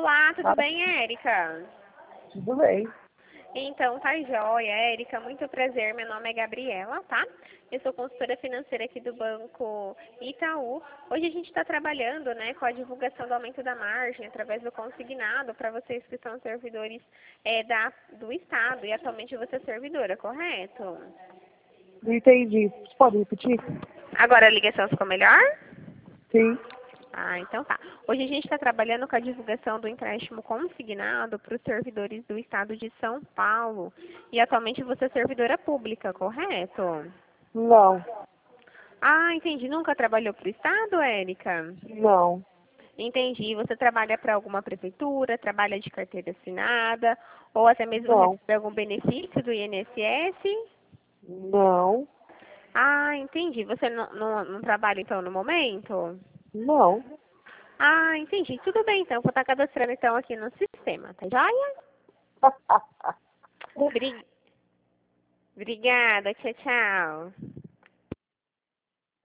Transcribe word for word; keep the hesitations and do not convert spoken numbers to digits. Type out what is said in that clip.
Olá, tudo Ah, bem, Érica? tudo bem. Então, tá joia, Érica, muito prazer, meu nome é Gabriela, tá? Eu sou consultora financeira aqui do Banco Itaú. Hoje a gente está trabalhando, né, com a divulgação do aumento da margem através do consignado para vocês que são servidores é, da, do Estado e atualmente você é servidora, correto? Não entendi. Você pode repetir? Agora a ligação ficou melhor? Sim. Ah, então tá. Hoje a gente está trabalhando com a divulgação do empréstimo consignado para os servidores do estado de São Paulo. E atualmente você é servidora pública, correto? Não. Ah, entendi. Nunca trabalhou para o estado, Érica? Não. Entendi. Você trabalha para alguma prefeitura, trabalha de carteira assinada, ou até mesmo Não. recebe algum benefício do I N S S? Não. Ah, entendi. Você não, não, não trabalha então no momento? Não. Ah, entendi. Tudo bem, então. Vou estar cadastrando então aqui no sistema, tá joia? Bri- Obrigada. Tchau, tchau.